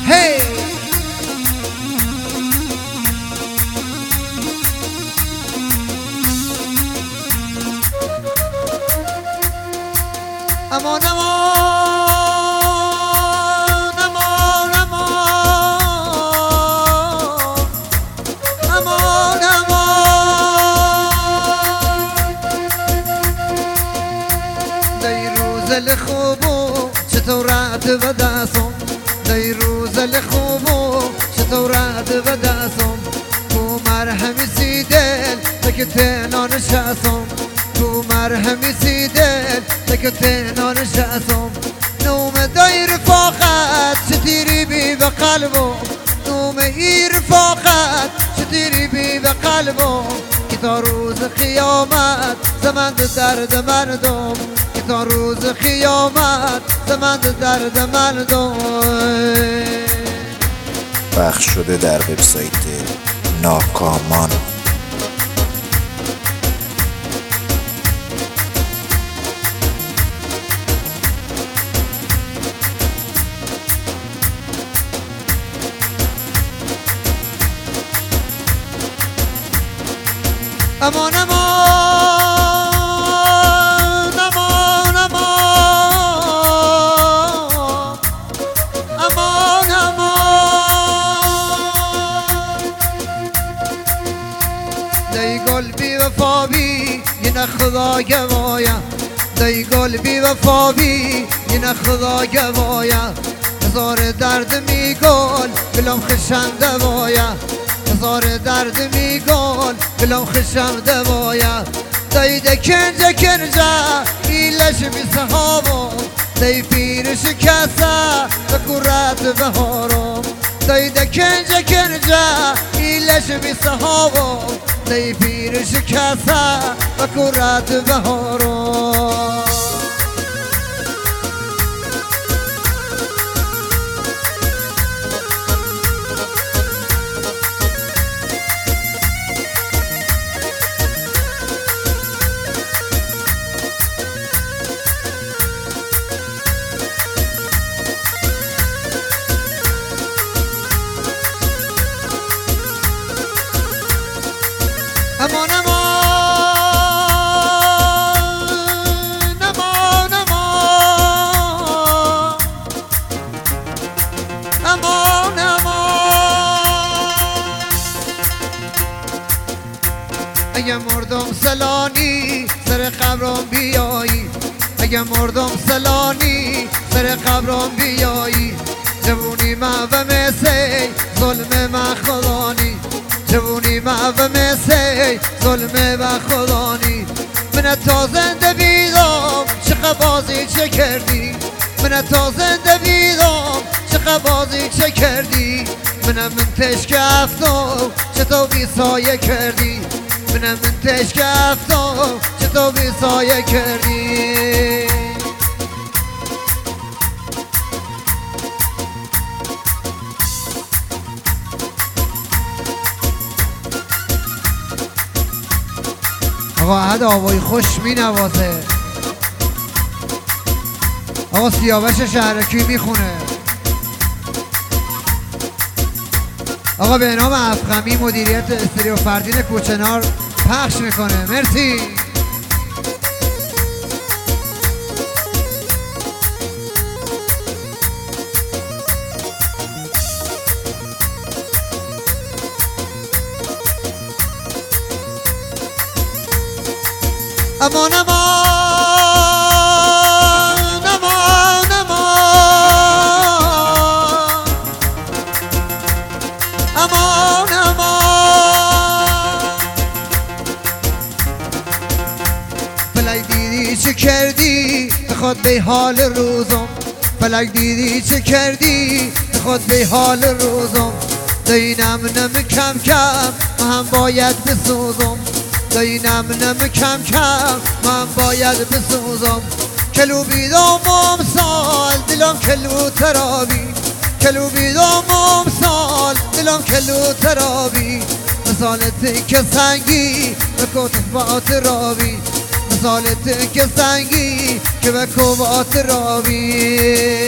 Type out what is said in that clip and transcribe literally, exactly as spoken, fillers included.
هی امان امان امان امان امان دی روز الخوبو چطورت و دستم دی روز الخوبو چطورت و دستم تو مرهمی سی دل تکتنا نشستم تو مرهمی سی دل تکتنا نشستم نوم دای رفاقت چطیری بی به قلبم نوم ای رفاقت چطیری بی به قلبم که تا روز قیامت زمند درد مردم که تا روز قیامت زمند درد مردم. پخش شده در وبسایت ناکامان. امان امان امان امان امان امان دی گل بی وفا بی این خدا گوایا دی گل بی وفا بی این خدا گوایا هزار درد می گل بلام خشم دوایا هزار درد می گل بلام خشم دوایا دی دکنجه کنجه ایلش بی صحابم دی پیر شکسته بکورت بهارم دی دکنجه کنجه ایلش بی صحابم دی پیر شکسته بکورت بهارم. امان امان امان امان امان امان اگه مردم سلانی سر قبرم بیایی اگه مردم سلانی سر قبرم بیایی جوونی من و مثل ظلم من خدانی جوونی من و مثل ظلم و خدانی من تا زنده بیدم چه بازی چه کردی من تا زنده بیدم چه بازی چه کردی منم من تشک افتم چه تو بی سایه کردی منم من تشک افتم چه تو بی سایه کردی. آقا عد آوای خوش می نوازه آقا سیاوش شهرکی میخونه آقا به نام افخمی مدیریت استریو فردین کوچنار پخش میکنه. مرسی. امان امان امان امان امان امان فلک دیدی چه کردی بخواد به حال روزم فلک دیدی چه کردی بخواد به حال روزم دینم نم کم کم من باید بسوزم دینم نم کم کم من باید بسوزم کلو بیدام امسال دلم کلو ترابی کلو بیدام امسال دلم کلو ترابی مثال تک سنگی به کتفات رابی مثال تک سنگی که به کوبات رابی.